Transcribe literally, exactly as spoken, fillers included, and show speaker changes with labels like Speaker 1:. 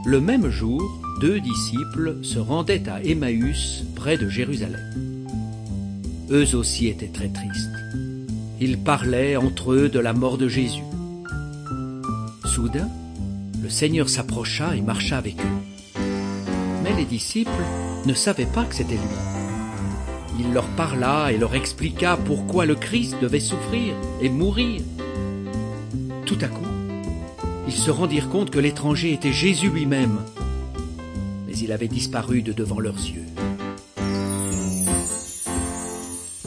Speaker 1: Le même jour, deux disciples se rendaient à Emmaüs, près de Jérusalem. Eux aussi étaient très tristes. Ils parlaient entre eux de la mort de Jésus. Soudain, le Seigneur s'approcha et marcha avec eux. Mais les disciples ne savaient pas que c'était lui. Il leur parla et leur expliqua pourquoi le Christ devait souffrir et mourir. Tout à coup, ils se rendirent compte que l'étranger était Jésus lui-même, mais il avait disparu de devant leurs yeux.